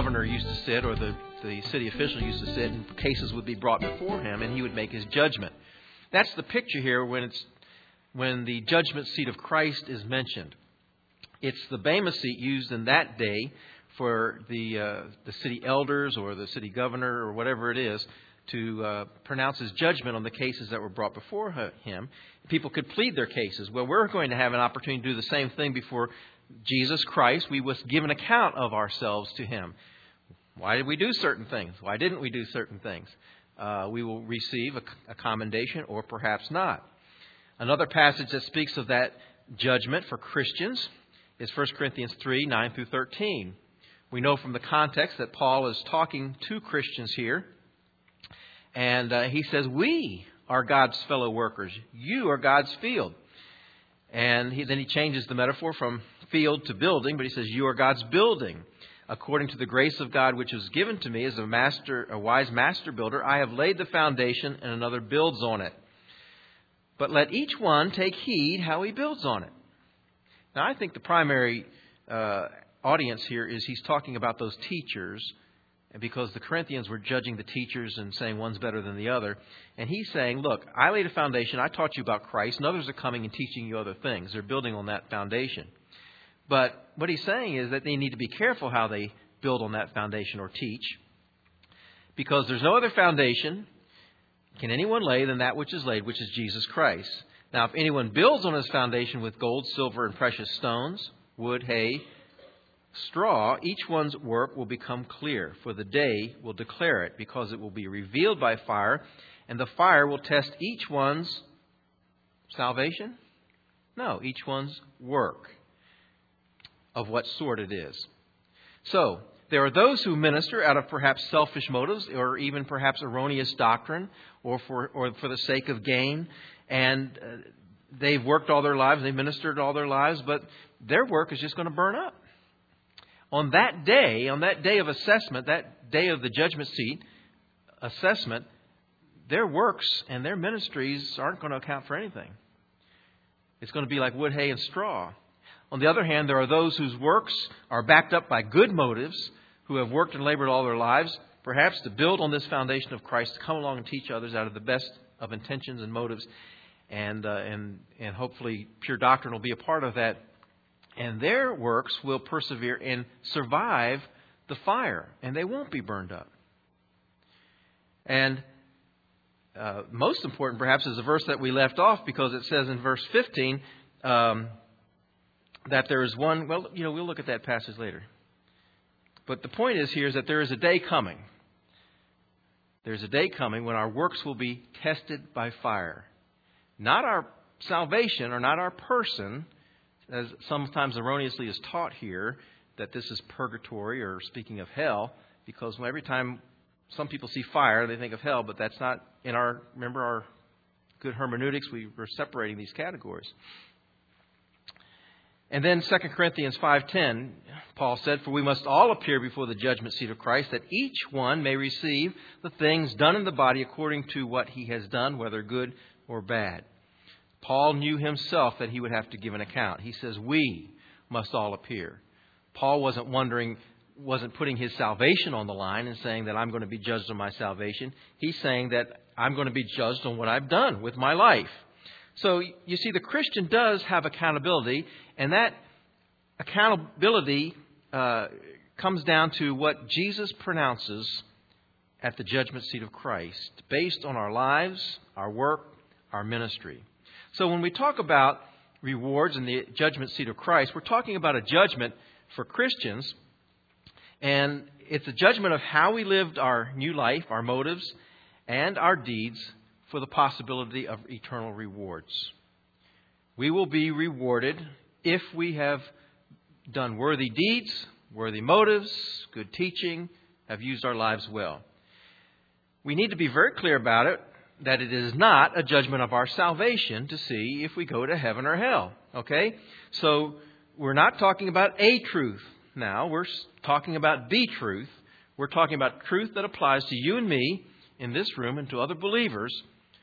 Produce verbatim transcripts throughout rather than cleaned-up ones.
governor used to sit, or the, the city official used to sit, and cases would be brought before him, and he would make his judgment. That's the picture here when it's when the judgment seat of Christ is mentioned. It's the bema seat used in that day for the uh, the city elders or the city governor or whatever it is to uh, pronounce his judgment on the cases that were brought before him. People could plead their cases. Well, we're going to have an opportunity to do the same thing before Jesus Christ. We must give an account of ourselves to him. Why did we do certain things? Why didn't we do certain things? Uh, we will receive a, a commendation or perhaps not. Another passage that speaks of that judgment for Christians is First Corinthians three, nine through thirteen. We know from the context that Paul is talking to Christians here. And uh, he says, we are God's fellow workers. You are God's field. And he, then he changes the metaphor from field to building, but he says, you are God's building. According to the grace of God which was given to me as a master, a wise master builder, I have laid the foundation and another builds on it. But let each one take heed how he builds on it. Now, I think the primary uh, audience here is he's talking about those teachers, and because the Corinthians were judging the teachers and saying one's better than the other. And he's saying, look, I laid a foundation. I taught you about Christ, and others are coming and teaching you other things. They're building on that foundation. But what he's saying is that they need to be careful how they build on that foundation or teach, because there's no other foundation can anyone lay than that which is laid, which is Jesus Christ. Now, if anyone builds on his foundation with gold, silver, and precious stones, wood, hay, straw, each one's work will become clear, for the day will declare it, because it will be revealed by fire, and the fire will test each one's salvation? No, each one's work, of what sort it is. So, there are those who minister out of perhaps selfish motives, or even perhaps erroneous doctrine, or for or for the sake of gain, and uh, they've worked all their lives, they've ministered all their lives, but their work is just going to burn up. On that day, on that day of assessment, that day of the judgment seat assessment, their works and their ministries aren't going to account for anything. It's going to be like wood, hay, and straw. On the other hand, there are those whose works are backed up by good motives, who have worked and labored all their lives, perhaps to build on this foundation of Christ, to come along and teach others out of the best of intentions and motives, and uh, and and hopefully pure doctrine will be a part of that. And their works will persevere and survive the fire, and they won't be burned up. And uh, most important, perhaps, is the verse that we left off, because it says in verse fifteen um, that there is one. Well, you know, we'll look at that passage later. But the point is here is that there is a day coming. There's a day coming when our works will be tested by fire. Not our salvation or not our person, as sometimes erroneously is taught here, that this is purgatory, or speaking of hell, because every time some people see fire, they think of hell, but that's not in our, remember our good hermeneutics, we were separating these categories. And then Second Corinthians five ten, Paul said, for we must all appear before the judgment seat of Christ, that each one may receive the things done in the body according to what he has done, whether good or bad. Paul knew himself that he would have to give an account. He says, we must all appear. Paul wasn't wondering, wasn't putting his salvation on the line and saying that I'm going to be judged on my salvation. He's saying that I'm going to be judged on what I've done with my life. So, you see, the Christian does have accountability, and that accountability uh, comes down to what Jesus pronounces at the judgment seat of Christ, based on our lives, our work, our ministry. So when we talk about rewards in the judgment seat of Christ, we're talking about a judgment for Christians, and it's a judgment of how we lived our new life, our motives, and our deeds, for the possibility of eternal rewards. We will be rewarded if we have done worthy deeds, worthy motives, good teaching, have used our lives well. We need to be very clear about it, that it is not a judgment of our salvation to see if we go to heaven or hell. Okay? So we're not talking about a truth now. We're talking about the truth. We're talking about truth that applies to you and me in this room and to other believers,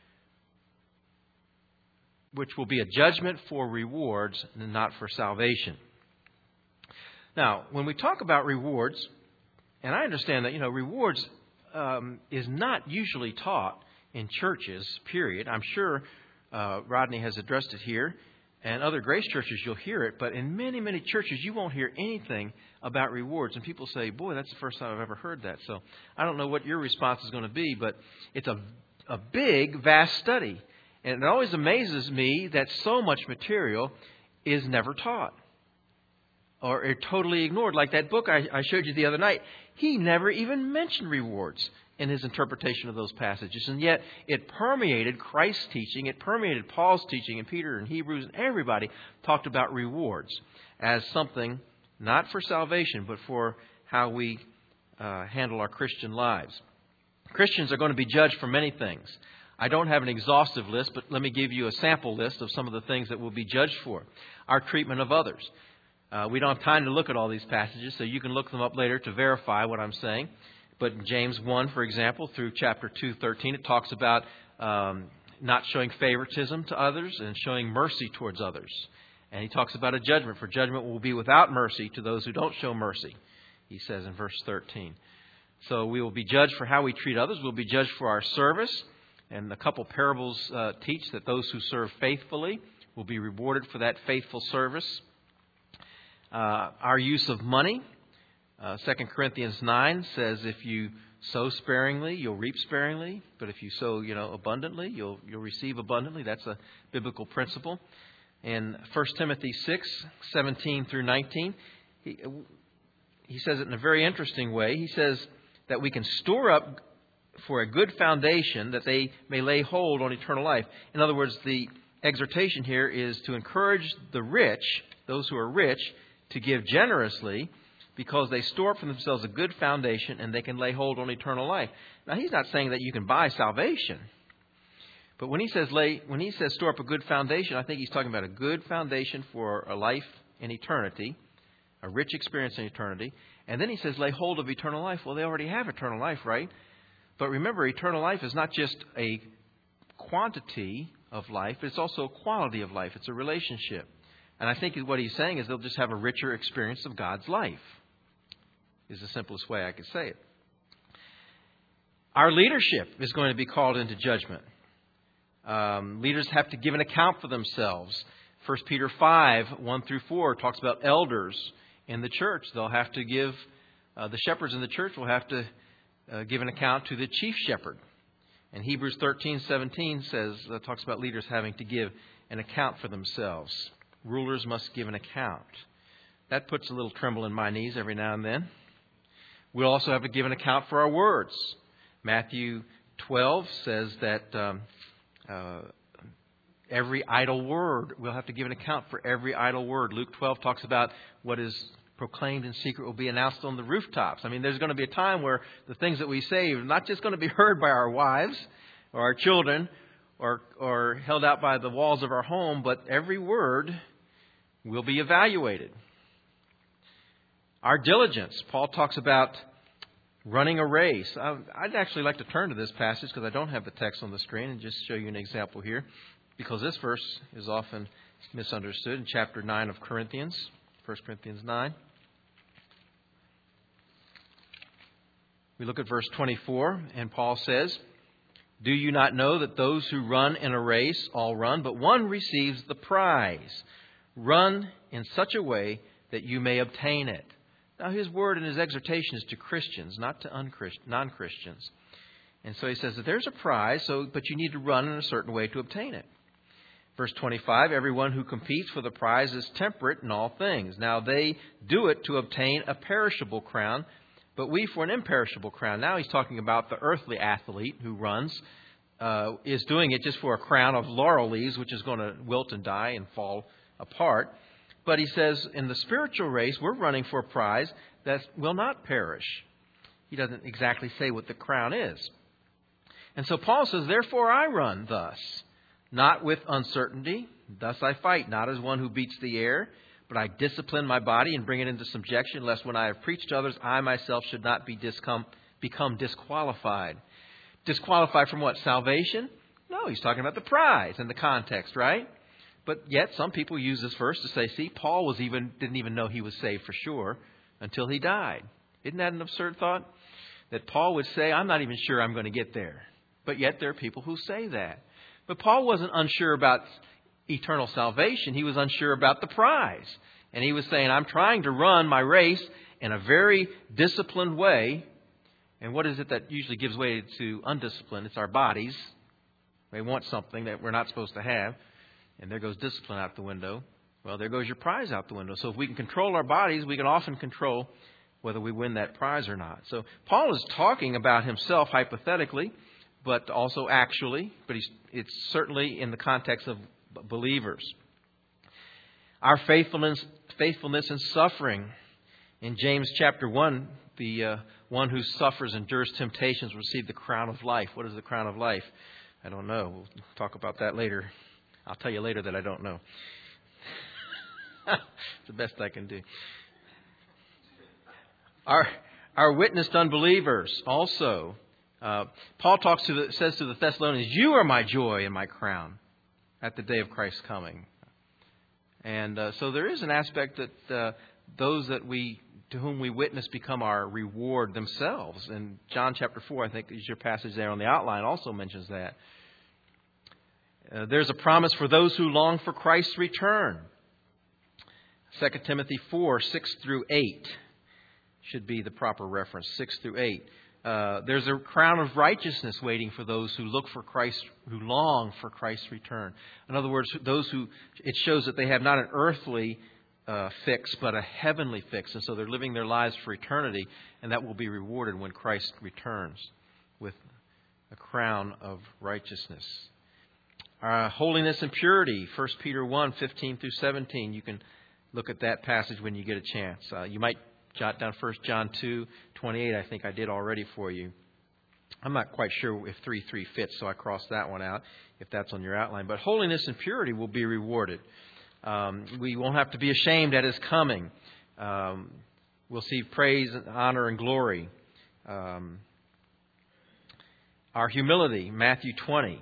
which will be a judgment for rewards and not for salvation. Now, when we talk about rewards, and I understand that, you know, rewards um, is not usually taught in churches, period. I'm sure uh, Rodney has addressed it here, and other Grace churches you'll hear it, but in many, many churches you won't hear anything about rewards. And people say, boy, that's the first time I've ever heard that. So I don't know what your response is going to be, but it's a, a big, vast study. And it always amazes me that so much material is never taught or, or totally ignored. Like that book I, I showed you the other night, he never even mentioned rewards in his interpretation of those passages. And yet it permeated Christ's teaching. It permeated Paul's teaching, and Peter and Hebrews, and everybody talked about rewards as something not for salvation, but for how we uh, handle our Christian lives. Christians are going to be judged for many things. I don't have an exhaustive list, but let me give you a sample list of some of the things that we'll be judged for. Our treatment of others. Uh, we don't have time to look at all these passages, so you can look them up later to verify what I'm saying. But in James one, for example, through chapter two thirteen, it talks about um, not showing favoritism to others and showing mercy towards others. And he talks about a judgment, for judgment will be without mercy to those who don't show mercy, he says in verse thirteen. So we will be judged for how we treat others. We'll be judged for our service. And a couple parables uh, teach that those who serve faithfully will be rewarded for that faithful service. Uh, our use of money. Uh, Second Corinthians nine says if you sow sparingly, you'll reap sparingly. But if you sow, you know, abundantly, you'll you'll receive abundantly. That's a biblical principle. In First Timothy six, seventeen through nineteen, he, he says it in a very interesting way. He says that we can store up for a good foundation that they may lay hold on eternal life. In other words, the exhortation here is to encourage the rich, those who are rich, to give generously because they store up for themselves a good foundation and they can lay hold on eternal life. Now, he's not saying that you can buy salvation. But when he says lay, when he says store up a good foundation, I think he's talking about a good foundation for a life in eternity, a rich experience in eternity. And then he says lay hold of eternal life. Well, they already have eternal life, right? But remember, eternal life is not just a quantity of life. It's also a quality of life. It's a relationship. And I think what he's saying is they'll just have a richer experience of God's life, is the simplest way I could say it. Our leadership is going to be called into judgment. Um, leaders have to give an account for themselves. First Peter five, one through four talks about elders in the church. They'll have to give, uh, the shepherds in the church will have to Uh, give an account to the chief shepherd. And Hebrews thirteen seventeen says, uh, talks about leaders having to give an account for themselves. Rulers must give an account. That puts a little tremble in my knees every now and then. We'll also have to give an account for our words. Matthew twelve says that um, uh, every idle word, we'll have to give an account for every idle word. Luke twelve talks about what is proclaimed in secret will be announced on the rooftops. I mean, there's going to be a time where the things that we say are not just going to be heard by our wives or our children or, or held out by the walls of our home, but every word will be evaluated. Our diligence. Paul talks about running a race. I'd actually like to turn to this passage because I don't have the text on the screen and just show you an example here, because this verse is often misunderstood in chapter nine of Corinthians, First Corinthians nine. We look at verse twenty-four, and Paul says, "Do you not know that those who run in a race all run, but one receives the prize? Run in such a way that you may obtain it." Now, his word and his exhortation is to Christians, not to unchrist- non-Christians. And so he says that there's a prize, so but you need to run in a certain way to obtain it. Verse twenty-five, "Everyone who competes for the prize is temperate in all things. Now they do it to obtain a perishable crown, but we for an imperishable crown." Now he's talking about the earthly athlete who runs, uh, is doing it just for a crown of laurel leaves, which is going to wilt and die and fall apart. But he says in the spiritual race, we're running for a prize that will not perish. He doesn't exactly say what the crown is. And so Paul says, "Therefore I run thus, not with uncertainty. Thus I fight, not as one who beats the air, but I discipline my body and bring it into subjection, lest when I have preached to others, I myself should not be discom- become disqualified." Disqualified from what? Salvation? No, he's talking about the prize in the context, right? But yet some people use this verse to say, see, Paul was even didn't even know he was saved for sure until he died. Isn't that an absurd thought? That Paul would say, I'm not even sure I'm going to get there. But yet there are people who say that. But Paul wasn't unsure about eternal salvation. He was unsure about the prize. And he was saying, I'm trying to run my race in a very disciplined way. And what is it that usually gives way to undiscipline? It's our bodies. They want something that we're not supposed to have. And there goes discipline out the window. Well, there goes your prize out the window. So if we can control our bodies, we can often control whether we win that prize or not. So Paul is talking about himself hypothetically, but also actually. But he's, it's certainly in the context of believers. Our faithfulness, faithfulness in suffering. In James chapter one, the uh, one who suffers, endures temptations, will receive the crown of life. What is the crown of life? I don't know. We'll talk about that later. I'll tell you later that I don't know. It's the best I can do. Our our witness to unbelievers also. Uh, Paul talks to the, says to the Thessalonians, "You are my joy and my crown at the day of Christ's coming." And uh, so there is an aspect that uh, those that we to whom we witness become our reward themselves. And John chapter four, I think, is your passage there on the outline, also mentions that. Uh, there's a promise for those who long for Christ's return. Second Timothy four, six through eight should be the proper reference, six through eight. Uh, there's a crown of righteousness waiting for those who look for Christ, who long for Christ's return. In other words, those who, it shows that they have not an earthly uh, fix, but a heavenly fix. And so they're living their lives for eternity, and that will be rewarded when Christ returns with a crown of righteousness. Uh, holiness and purity, First Peter one, fifteen through seventeen. You can look at that passage when you get a chance. Uh, you might jot down First John two, twenty-eight. I think I did already for you. I'm not quite sure if three three fits, so I crossed that one out if that's on your outline. But holiness and purity will be rewarded. Um, we won't have to be ashamed at His coming. Um, we'll see praise, and honor, and glory. Um, our humility, Matthew twenty,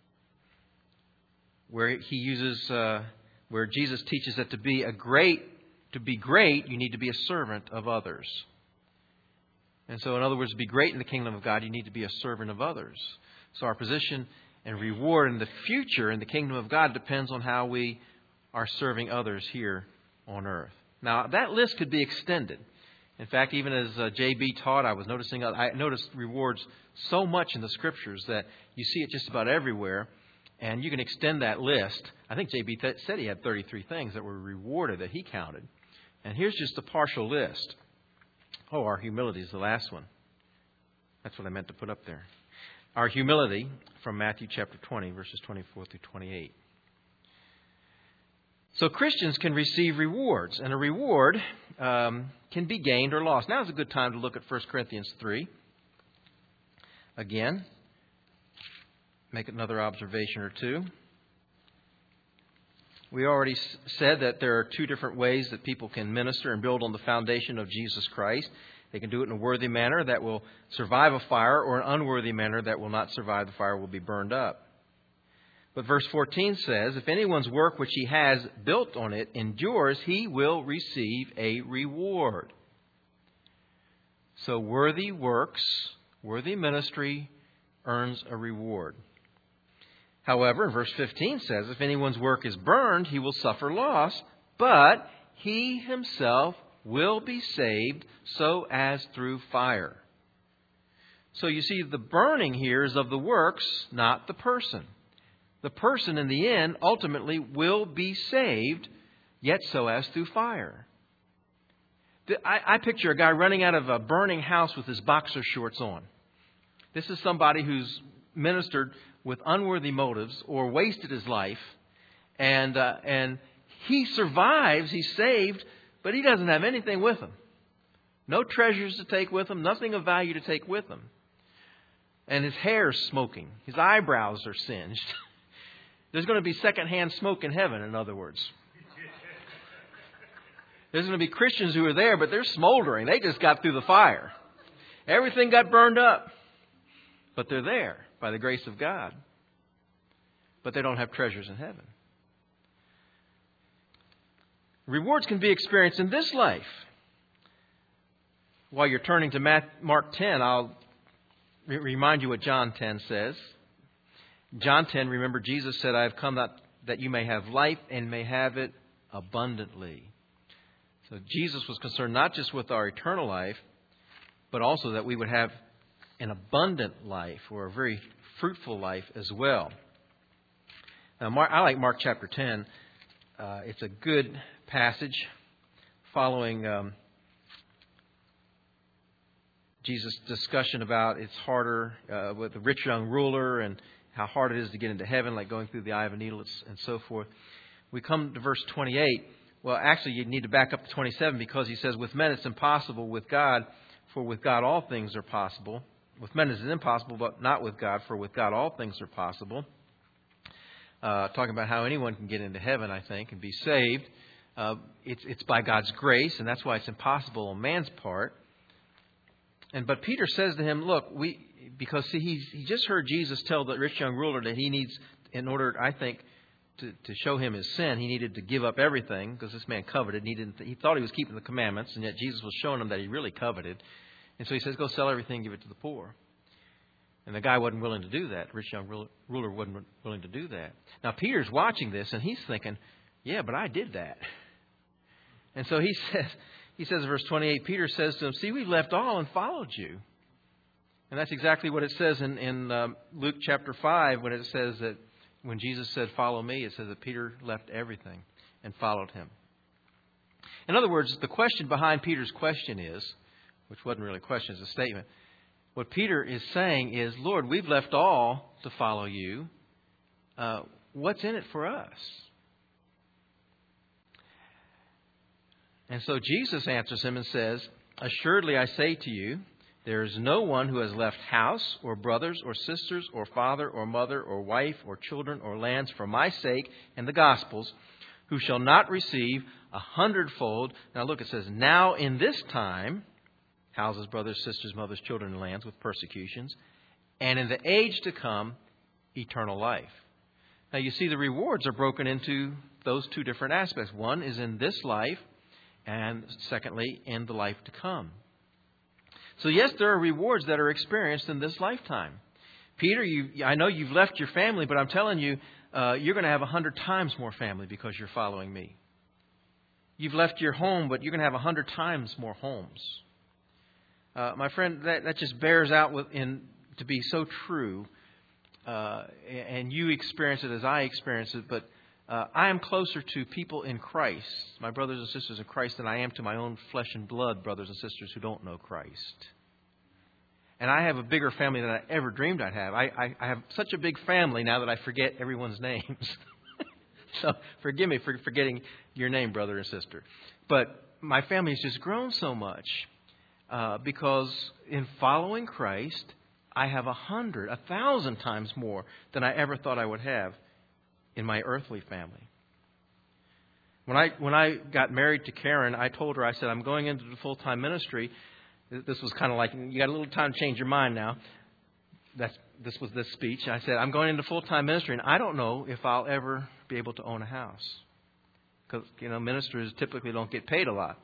where He uses, uh, where Jesus teaches that to be a great, to be great, you need to be a servant of others. And so, in other words, to be great in the kingdom of God, you need to be a servant of others. So our position and reward in the future in the kingdom of God depends on how we are serving others here on earth. Now, that list could be extended. In fact, even as uh, J B taught, I was noticing, I noticed rewards so much in the Scriptures that you see it just about everywhere. And you can extend that list. I think J B th- said he had thirty-three things that were rewarded that he counted. And here's just a partial list. Oh, our humility is the last one. That's what I meant to put up there. Our humility from Matthew chapter twenty, verses twenty-four through twenty-eight. So Christians can receive rewards, and a reward um, can be gained or lost. Now is a good time to look at First Corinthians three. Again, make another observation or two. We already said that there are two different ways that people can minister and build on the foundation of Jesus Christ. They can do it in a worthy manner that will survive a fire, or an unworthy manner that will not survive the fire, will be burned up. But verse fourteen says, if anyone's work which he has built on it endures, he will receive a reward. So worthy works, worthy ministry earns a reward. However, verse fifteen says, if anyone's work is burned, he will suffer loss, but he himself will be saved, so as through fire. So you see, the burning here is of the works, not the person. The person in the end ultimately will be saved, yet so as through fire. I, I picture a guy running out of a burning house with his boxer shorts on. This is somebody who's ministered with unworthy motives or wasted his life, and uh, and he survives, he's saved, but he doesn't have anything with him. No treasures to take with him, nothing of value to take with him. And his hair's smoking, his eyebrows are singed. There's going to be secondhand smoke in heaven, in other words. There's going to be Christians who are there, but they're smoldering. They just got through the fire. Everything got burned up. But they're there by the grace of God. But they don't have treasures in heaven. Rewards can be experienced in this life. while you're turning to Mark ten, I'll re- remind you what John ten says. John ten, remember, Jesus said, I have come that, that you may have life and may have it abundantly. So Jesus was concerned not just with our eternal life, but also that we would have an abundant life, or a very fruitful life as well. Now, Mark, I like Mark chapter ten. Uh, it's a good passage following um, Jesus' discussion about it's harder uh, with the rich young ruler and how hard it is to get into heaven, like going through the eye of a needle and so forth. We come to verse twenty-eight. Well, actually, you need to back up to twenty-seven, because he says, with men it's impossible, with God, for with God all things are possible. With men it is impossible, but not with God, for with God all things are possible. Uh, talking about how anyone can get into heaven, I think, and be saved. Uh, it's, it's by God's grace, and that's why it's impossible on man's part. And but Peter says to him, look, we because see, he's, he just heard Jesus tell the rich young ruler that he needs, in order, I think, to, to show him his sin, he needed to give up everything, because this man coveted. And he, didn't, he thought he was keeping the commandments, and yet Jesus was showing him that he really coveted. And so he says, go sell everything and give it to the poor. And the guy wasn't willing to do that. The rich young ruler wasn't willing to do that. Now, Peter's watching this, and he's thinking, yeah, but I did that. And so he says, he says in verse twenty-eight, Peter says to him, see, we've left all and followed you. And that's exactly what it says in, in um, Luke chapter five, when it says that when Jesus said, follow me, it says that Peter left everything and followed him. In other words, the question behind Peter's question is, which wasn't really a question, it's a statement. What Peter is saying is, Lord, we've left all to follow you. Uh, what's in it for us? And so Jesus answers him and says, assuredly I say to you, there is no one who has left house or brothers or sisters or father or mother or wife or children or lands for my sake and the gospel's, who shall not receive a hundredfold. Now look, it says, now in this time, houses, brothers, sisters, mothers, children, and lands with persecutions, and in the age to come, eternal life. Now you see the rewards are broken into those two different aspects. One is in this life, and secondly, in the life to come. So yes, there are rewards that are experienced in this lifetime. Peter, you, I know you've left your family, but I'm telling you, uh, you're going to have a hundred times more family because you're following me. You've left your home, but you're going to have a hundred times more homes. Uh, my friend, that, that just bears out with, in, to be so true. Uh, and you experience it as I experience it, but uh, I am closer to people in Christ, my brothers and sisters in Christ, than I am to my own flesh and blood brothers and sisters who don't know Christ. And I have a bigger family than I ever dreamed I'd have. I, I, I have such a big family now that I forget everyone's names. So forgive me for forgetting your name, brother and sister. But my family has just grown so much uh, because in following Christ, I have a hundred, a thousand times more than I ever thought I would have in my earthly family. When I when I got married to Karen, I told her, I said, I'm going into the full-time ministry. This was kind of like, you got a little time to change your mind now. That's this was this speech. I said, I'm going into full-time ministry, and I don't know if I'll ever be able to own a house. Because, you know, ministers typically don't get paid a lot.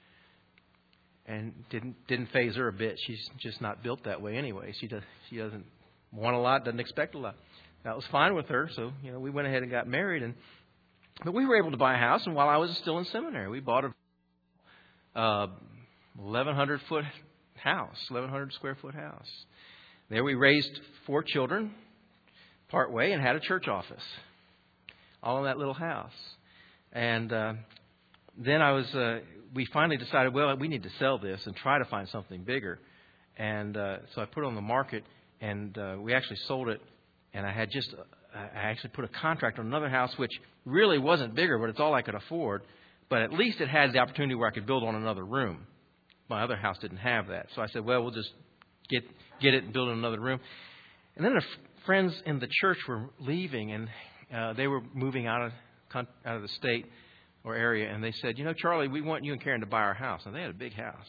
And didn't didn't faze her a bit. She's just not built that way anyway. She does she doesn't want a lot, doesn't expect a lot. That was fine with her, so you know we went ahead and got married, and but we were able to buy a house. And while I was still in seminary, we bought a uh, eleven hundred foot house, eleven hundred square foot house. There we raised four children, part way, and had a church office, all in that little house. And uh, then I was, uh, we finally decided, well, we need to sell this and try to find something bigger. And uh, so I put it on the market, and uh, we actually sold it. And I had just, I actually put a contract on another house, which really wasn't bigger, but it's all I could afford. But at least it had the opportunity where I could build on another room. My other house didn't have that. So I said, well, we'll just get get it and build another room. And then the f- friends in the church were leaving, and uh, they were moving out of out of the state or area. And they said, you know, Charlie, we want you and Karen to buy our house. And they had a big house.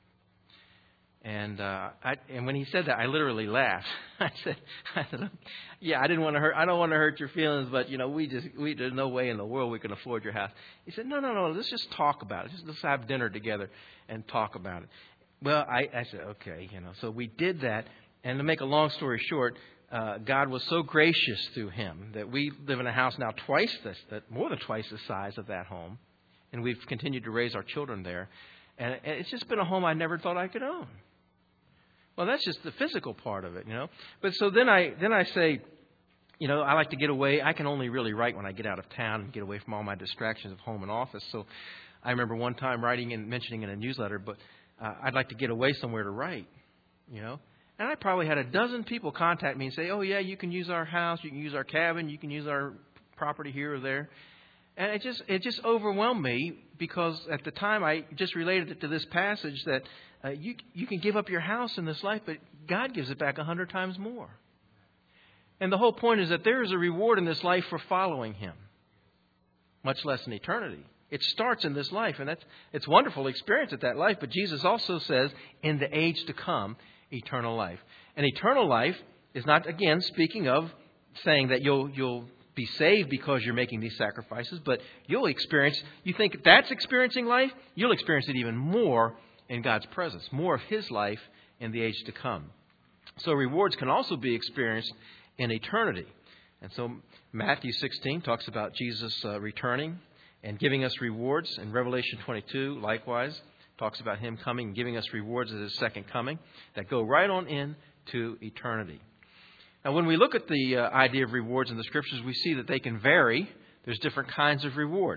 And uh, I, and when he said that, I literally laughed. I said, I said, "Yeah, I didn't want to hurt. I don't want to hurt your feelings, but you know, we just we there's no way in the world we can afford your house." He said, "No, no, no. Let's just talk about it. Just let's have dinner together and talk about it." well, I, I said, okay, you know. So we did that. And to make a long story short, uh, God was so gracious through him that we live in a house now twice this, that more than twice the size of that home. And we've continued to raise our children there. And it's just been a home I never thought I could own. Well, that's just the physical part of it, you know. But so then I then I say, you know, I like to get away. I can only really write when I get out of town and get away from all my distractions of home and office. So I remember one time writing and mentioning in a newsletter, but uh, I'd like to get away somewhere to write, you know. And I probably had a dozen people contact me and say, oh, yeah, you can use our house, you can use our cabin, you can use our property here or there. And it just it just overwhelmed me because at the time I just related it to this passage that uh, you you can give up your house in this life, but God gives it back a hundred times more. And the whole point is that there is a reward in this life for following him, much less in eternity. It starts in this life, and that's it's wonderful experience at that life. But Jesus also says, in the age to come, eternal life. And eternal life is not, again, speaking of saying that you'll you'll be saved because you're making these sacrifices, but you'll experience, you think that's experiencing life, you'll experience it even more in God's presence, more of his life in the age to come. So rewards can also be experienced in eternity. And so Matthew sixteen talks about Jesus uh, returning and giving us rewards. And Revelation twenty-two, likewise, talks about him coming and giving us rewards at his second coming that go right on into eternity. Now, when we look at the uh, idea of rewards in the Scriptures, we see that they can vary. There's different kinds of rewards.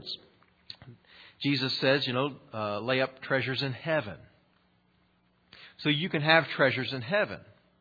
Jesus says, you know, uh, lay up treasures in heaven. So you can have treasures in heaven.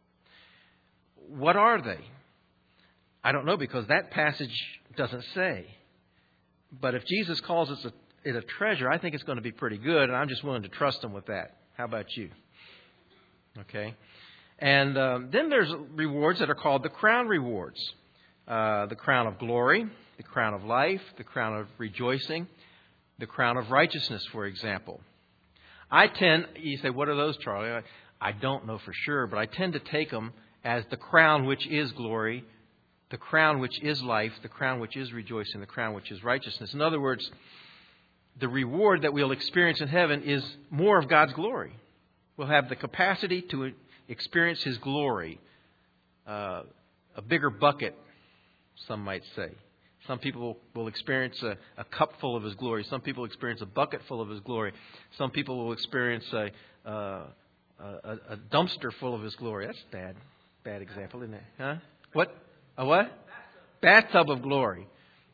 What are they? I don't know, because that passage doesn't say. But if Jesus calls us a, it a treasure, I think it's going to be pretty good, and I'm just willing to trust him with that. How about you? Okay. And um, then there's rewards that are called the crown rewards. Uh, the crown of glory, the crown of life, the crown of rejoicing, the crown of righteousness, for example. I tend, you say, what are those, Charlie? I, I don't know for sure, but I tend to take them as the crown which is glory, the crown which is life, the crown which is rejoicing, the crown which is righteousness. In other words, the reward that we'll experience in heaven is more of God's glory. We'll have the capacity to experience his glory, uh, a bigger bucket, some might say. Some people will experience a, a cup full of his glory. Some people experience a bucket full of his glory. Some people will experience a, uh, a, a dumpster full of his glory. That's a bad, bad example, isn't it? Huh? What? A what? Bathtub of glory.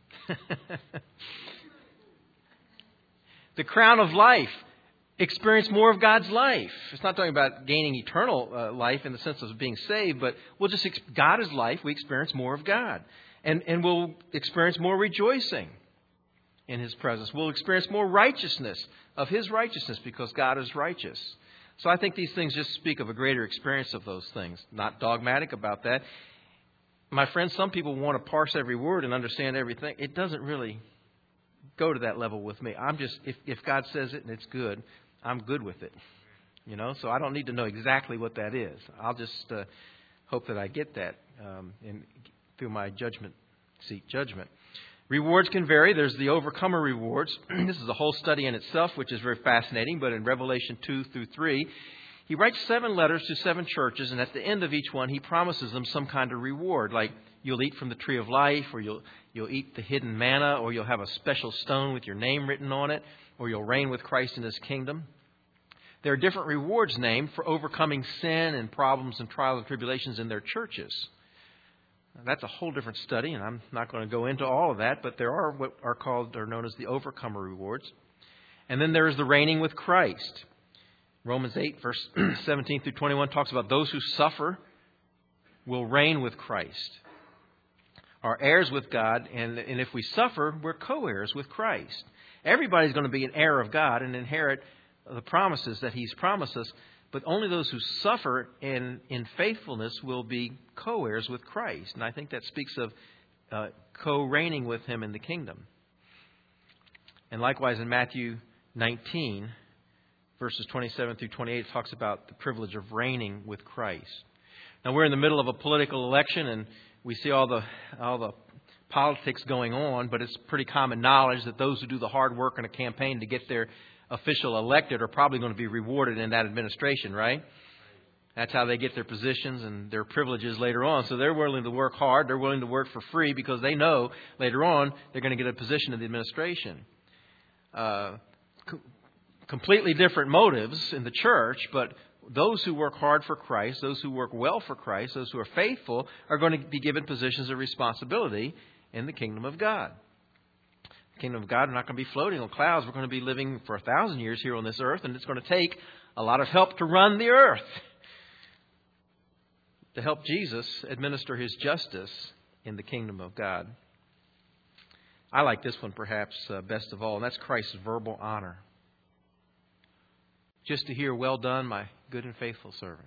The crown of life. Experience more of God's life. It's not talking about gaining eternal uh, life in the sense of being saved, but we'll just, ex- God is life. We experience more of God. And, and we'll experience more rejoicing in his presence. We'll experience more righteousness of his righteousness because God is righteous. So I think these things just speak of a greater experience of those things. Not dogmatic about that. My friends, some people want to parse every word and understand everything. It doesn't really go to that level with me. I'm just, if, if God says it and it's good, I'm good with it. You know, so I don't need to know exactly what that is. I'll just uh, hope that I get that um, in, through my judgment seat judgment. Rewards can vary. There's the overcomer rewards. This is a whole study in itself, which is very fascinating. But in Revelation two through three, he writes seven letters to seven churches. And at the end of each one, he promises them some kind of reward, like you'll eat from the tree of life, or you'll you'll eat the hidden manna, or you'll have a special stone with your name written on it, or you'll reign with Christ in his kingdom. There are different rewards named for overcoming sin and problems and trials and tribulations in their churches. That's a whole different study, and I'm not going to go into all of that, but there are what are called or known as the overcomer rewards. And then there is the reigning with Christ. Romans eight, verse seventeen through twenty-one talks about those who suffer will reign with Christ. Are heirs with God, and, and if we suffer, we're co-heirs with Christ. Everybody's going to be an heir of God and inherit the promises that he's promised us, but only those who suffer in, in faithfulness will be co-heirs with Christ. And I think that speaks of uh, co-reigning with him in the kingdom. And likewise in Matthew nineteen, verses twenty-seven through twenty-eight, it talks about the privilege of reigning with Christ. Now we're in the middle of a political election, and we see all the all the politics going on, but it's pretty common knowledge that those who do the hard work in a campaign to get their official elected are probably going to be rewarded in that administration, right? That's how they get their positions and their privileges later on. So they're willing to work hard. They're willing to work for free because they know later on they're going to get a position in the administration. Uh, co- completely different motives in the church, but those who work hard for Christ, those who work well for Christ, those who are faithful are going to be given positions of responsibility in the kingdom of God. The kingdom of God are not going to be floating on clouds. We're going to be living for a thousand years here on this earth, and it's going to take a lot of help to run the earth, to help Jesus administer his justice in the kingdom of God. I like this one perhaps uh, best of all, and that's Christ's verbal honor. Just to hear, "Well done, my good and faithful servant."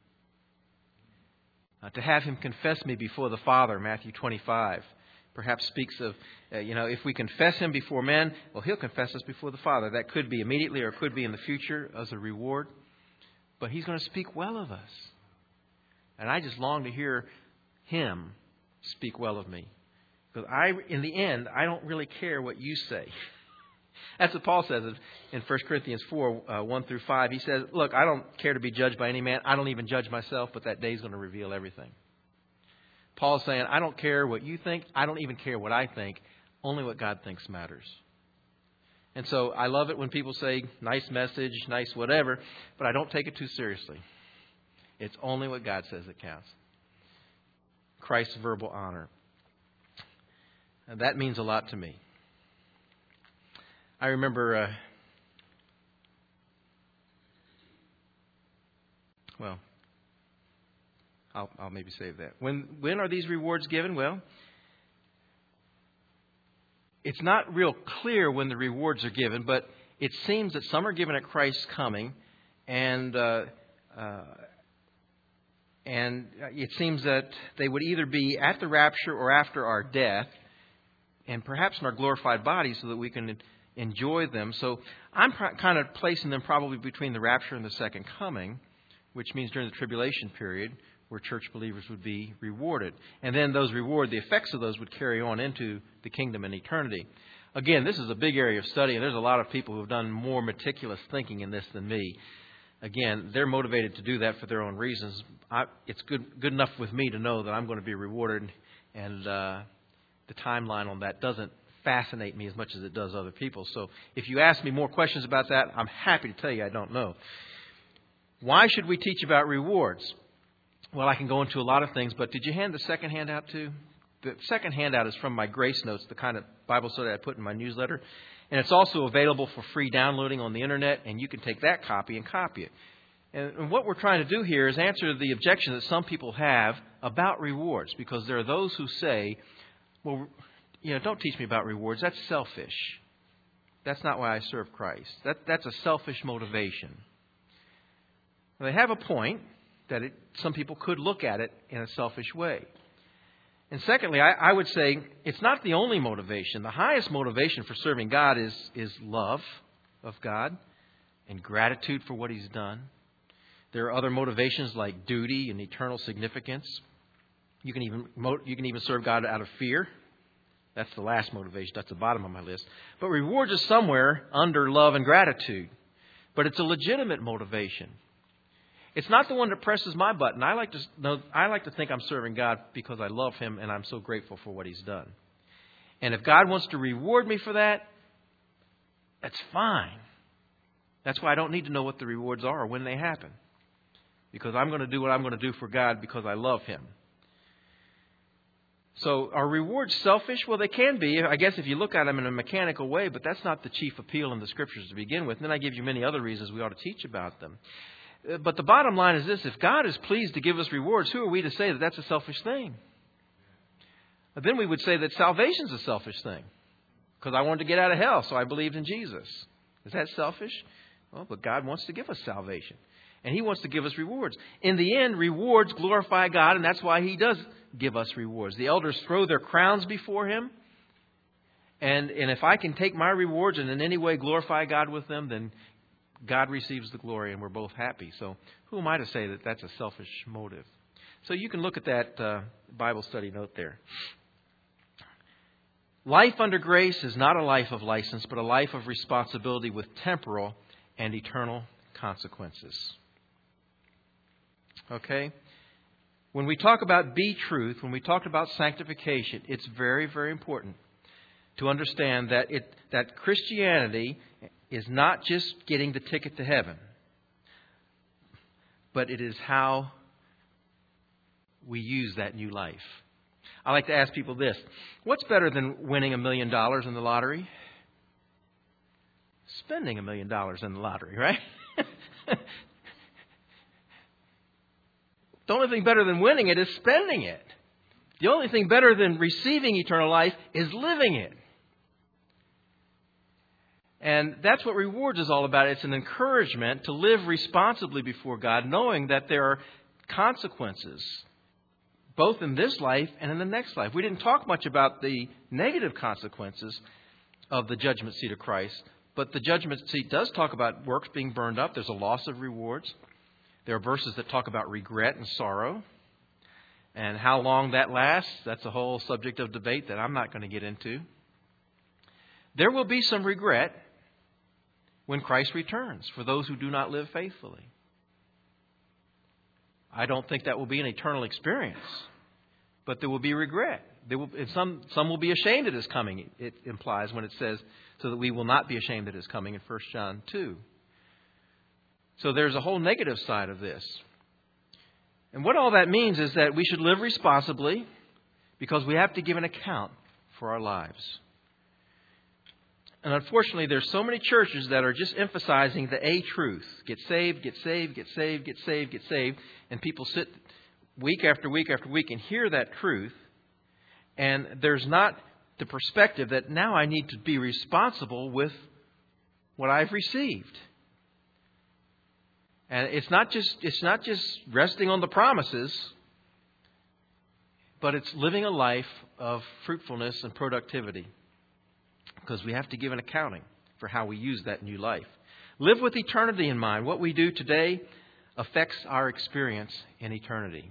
Uh, to have him confess me before the Father, Matthew twenty-five, perhaps speaks of, uh, you know, if we confess him before men, well, he'll confess us before the Father. That could be immediately or it could be in the future as a reward. But he's going to speak well of us. And I just long to hear him speak well of me. Because I, in the end, I don't really care what you say. That's what Paul says in First Corinthians four, uh, one through five. He says, look, I don't care to be judged by any man. I don't even judge myself, but that day is going to reveal everything. Paul's saying, I don't care what you think. I don't even care what I think. Only what God thinks matters. And so I love it when people say, nice message, nice whatever, but I don't take it too seriously. It's only what God says that counts. Christ's verbal honor. And that means a lot to me. I remember, uh, well, I'll, I'll maybe save that. When when are these rewards given? Well, it's not real clear when the rewards are given, but it seems that some are given at Christ's coming, and uh, uh, and it seems that they would either be at the rapture or after our death, and perhaps in our glorified bodies so that we can enjoy them. So I'm pr- kind of placing them probably between the rapture and the second coming, which means during the tribulation period where church believers would be rewarded. And then those reward, the effects of those would carry on into the kingdom and eternity. Again, this is a big area of study, and there's a lot of people who have done more meticulous thinking in this than me. Again, they're motivated to do that for their own reasons. I, it's good good enough with me to know that I'm going to be rewarded, and uh, the timeline on that doesn't fascinate me as much as it does other people. So if you ask me more questions about that, I'm happy to tell you I don't know. Why should we teach about rewards? Well, I can go into a lot of things, but did you hand the second handout too? The second handout is from my Grace Notes, the kind of Bible study I put in my newsletter. And it's also available for free downloading on the internet, and you can take that copy and copy it. And, and what we're trying to do here is answer the objection that some people have about rewards, because there are those who say, well, you know, don't teach me about rewards. That's selfish. That's not why I serve Christ. That, that's a selfish motivation. Well, they have a point that it, some people could look at it in a selfish way. And secondly, I, I would say it's not the only motivation. The highest motivation for serving God is, is love of God and gratitude for what He's done. There are other motivations like duty and eternal significance. You can even you can even serve God out of fear. That's the last motivation. That's the bottom of my list. But rewards is somewhere under love and gratitude. But it's a legitimate motivation. It's not the one that presses my button. I like to know, I like to think I'm serving God because I love Him and I'm so grateful for what He's done. And if God wants to reward me for that, that's fine. That's why I don't need to know what the rewards are or when they happen. Because I'm going to do what I'm going to do for God because I love Him. So are rewards selfish? Well, they can be, I guess, if you look at them in a mechanical way, but that's not the chief appeal in the Scriptures to begin with. And then I give you many other reasons we ought to teach about them. But the bottom line is this: if God is pleased to give us rewards, who are we to say that that's a selfish thing? Then we would say that salvation is a selfish thing. Because I wanted to get out of hell, so I believed in Jesus. Is that selfish? Well, but God wants to give us salvation. And He wants to give us rewards. In the end, rewards glorify God, and that's why He does give us rewards. The elders throw their crowns before Him. And, and if I can take my rewards and in any way glorify God with them, then God receives the glory and we're both happy. So who am I to say that that's a selfish motive? So you can look at that uh, Bible study note there. Life under grace is not a life of license, but a life of responsibility with temporal and eternal consequences. Okay? When we talk about be truth, when we talk about sanctification, it's very, very important to understand that it that Christianity is not just getting the ticket to heaven, but it is how we use that new life. I like to ask people this. What's better than winning a million dollars in the lottery? Spending a million dollars in the lottery, right? The only thing better than winning it is spending it. The only thing better than receiving eternal life is living it. And that's what rewards is all about. It's an encouragement to live responsibly before God, knowing that there are consequences, both in this life and in the next life. We didn't talk much about the negative consequences of the judgment seat of Christ, but the judgment seat does talk about works being burned up. There's a loss of rewards. There are verses that talk about regret and sorrow. And how long that lasts, that's a whole subject of debate that I'm not going to get into. There will be some regret when Christ returns for those who do not live faithfully. I don't think that will be an eternal experience, but there will be regret. There will, and some, some will be ashamed at His coming, it implies when it says, so that we will not be ashamed at His coming in First John two. So there's a whole negative side of this. And what all that means is that we should live responsibly because we have to give an account for our lives. And unfortunately, there's so many churches that are just emphasizing the A truth. Get saved, get saved, get saved, get saved, get saved. And people sit week after week after week and hear that truth. And there's not the perspective that now I need to be responsible with what I've received. And it's not just it's not just resting on the promises, but it's living a life of fruitfulness and productivity. Because we have to give an accounting for how we use that new life. Live with eternity in mind. What we do today affects our experience in eternity.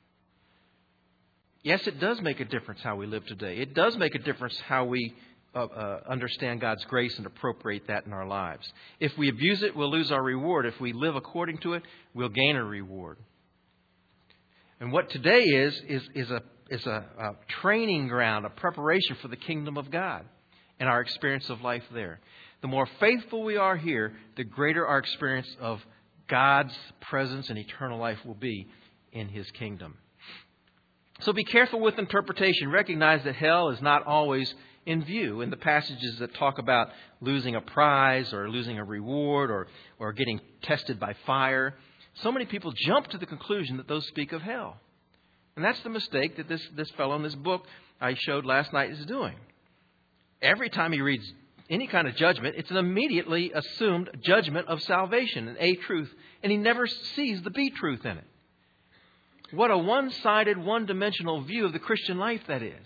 Yes, it does make a difference how we live today. It does make a difference how we uh, uh, understand God's grace and appropriate that in our lives. If we abuse it, we'll lose our reward. If we live according to it, we'll gain a reward. And what today is, is, is, a, is a, a training ground, a preparation for the kingdom of God and our experience of life there. The more faithful we are here, the greater our experience of God's presence and eternal life will be in His kingdom. So be careful with interpretation. Recognize that hell is not always in view. In the passages that talk about losing a prize or losing a reward or, or getting tested by fire, so many people jump to the conclusion that those speak of hell. And that's the mistake that this, this fellow in this book I showed last night is doing. Every time he reads any kind of judgment, it's an immediately assumed judgment of salvation, an A truth, and he never sees the B truth in it. What a one-sided, one-dimensional view of the Christian life that is.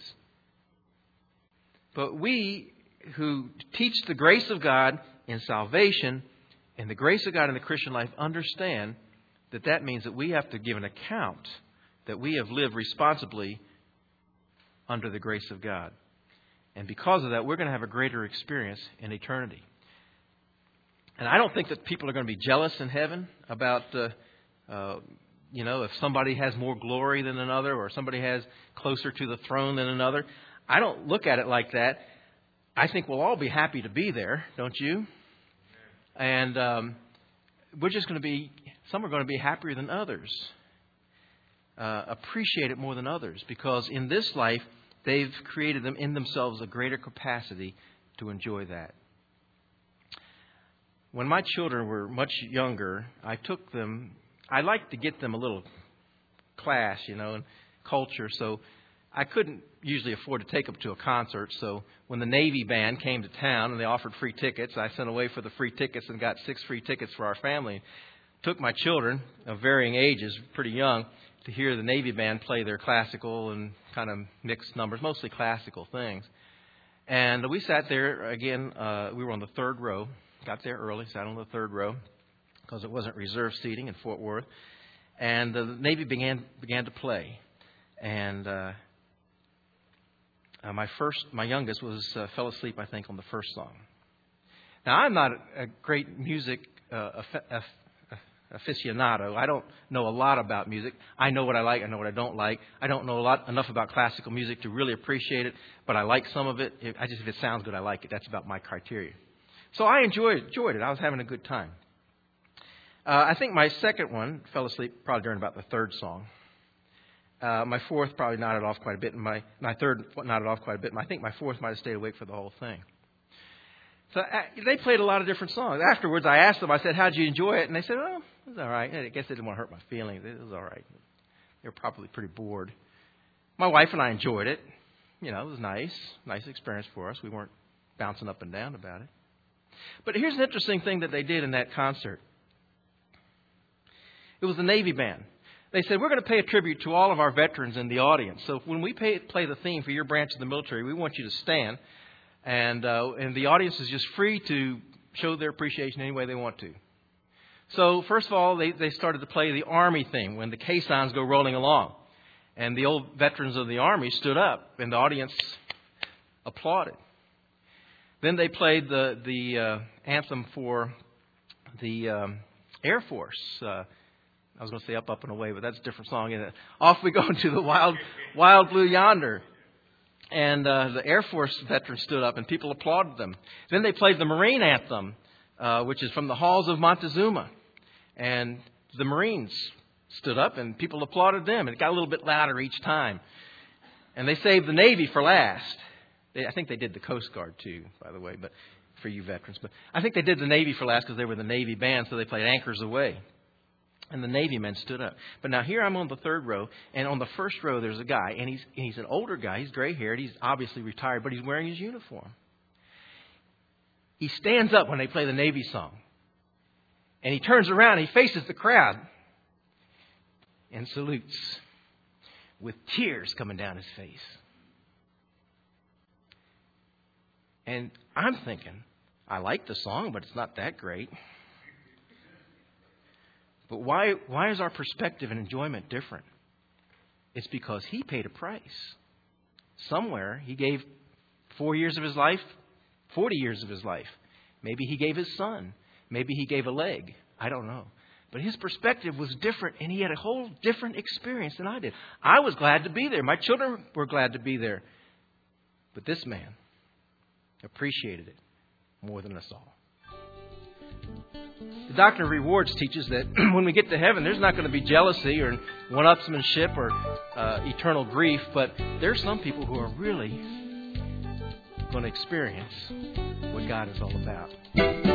But we who teach the grace of God in salvation and the grace of God in the Christian life understand that that means that we have to give an account that we have lived responsibly under the grace of God. And because of that, we're going to have a greater experience in eternity. And I don't think that people are going to be jealous in heaven about, uh, uh, you know, if somebody has more glory than another or somebody has closer to the throne than another. I don't look at it like that. I think we'll all be happy to be there, don't you? And um, we're just going to be, some are going to be happier than others, uh, appreciate it more than others, because in this life, they've created them in themselves a greater capacity to enjoy that. When my children were much younger, I took them, I liked to get them a little class, you know, and culture. So I couldn't usually afford to take them to a concert. So when the Navy band came to town and they offered free tickets, I sent away for the free tickets and got six free tickets for our family. Took my children of varying ages, pretty young, to hear the Navy band play their classical and kind of mixed numbers, mostly classical things. And we sat there again. Uh, we were on the third row. Got there early, sat on the third row because it wasn't reserved seating in Fort Worth. And the Navy began began to play. And uh, uh, my first, my youngest was uh, fell asleep, I think, on the first song. Now, I'm not a, a great music uh, aff- aficionado. I don't know a lot about music. I know what I like. I know what I don't like. I don't know a lot enough about classical music to really appreciate it, but I like some of it. If, I just if it sounds good, I like it. That's about my criteria. So I enjoyed enjoyed it. I was having a good time. Uh, I think my second one fell asleep probably during about the third song. Uh, my fourth probably nodded off quite a bit, and my my third nodded off quite a bit. And I think my fourth might have stayed awake for the whole thing. So uh, they played a lot of different songs. Afterwards, I asked them, I said, how'd you enjoy it? And they said, oh, it was all right. I guess they didn't want to hurt my feelings. It was all right. They were probably pretty bored. My wife and I enjoyed it. You know, it was nice. Nice experience for us. We weren't bouncing up and down about it. But here's an interesting thing that they did in that concert. It was the Navy band. They said, we're going to pay a tribute to all of our veterans in the audience. So when we pay, play the theme for your branch of the military, we want you to stand. And uh, and the audience is just free to show their appreciation any way they want to. So first of all, they, they started to play the Army theme when the caissons go rolling along. And the old veterans of the Army stood up and the audience applauded. Then they played the, the uh, anthem for the um, Air Force. Uh, I was going to say Up, Up, and Away, but that's a different song, isn't it? Off we go to the Wild, Wild Blue Yonder. And uh, the Air Force veterans stood up and people applauded them. Then they played the Marine anthem, uh, which is from the halls of Montezuma. And the Marines stood up and people applauded them. And it got a little bit louder each time. And they saved the Navy for last. They, I think they did the Coast Guard too, by the way, but for you veterans. But I think they did the Navy for last because they were the Navy band, so they played Anchors Aweigh. And the Navy men stood up. But now here I'm on the third row, and on the first row there's a guy, and he's he's an older guy. He's gray-haired. He's obviously retired, but he's wearing his uniform. He stands up when they play the Navy song, and he turns around and he faces the crowd and salutes with tears coming down his face. And I'm thinking, I like the song, but it's not that great. But why why is our perspective and enjoyment different? It's because he paid a price. Somewhere he gave four years of his life, forty years of his life. Maybe he gave his son. Maybe he gave a leg. I don't know. But his perspective was different, and he had a whole different experience than I did. I was glad to be there. My children were glad to be there. But this man appreciated it more than us all. The Doctrine of Rewards teaches that when we get to heaven, there's not going to be jealousy or one-upsmanship or uh, eternal grief, but there's some people who are really going to experience what God is all about.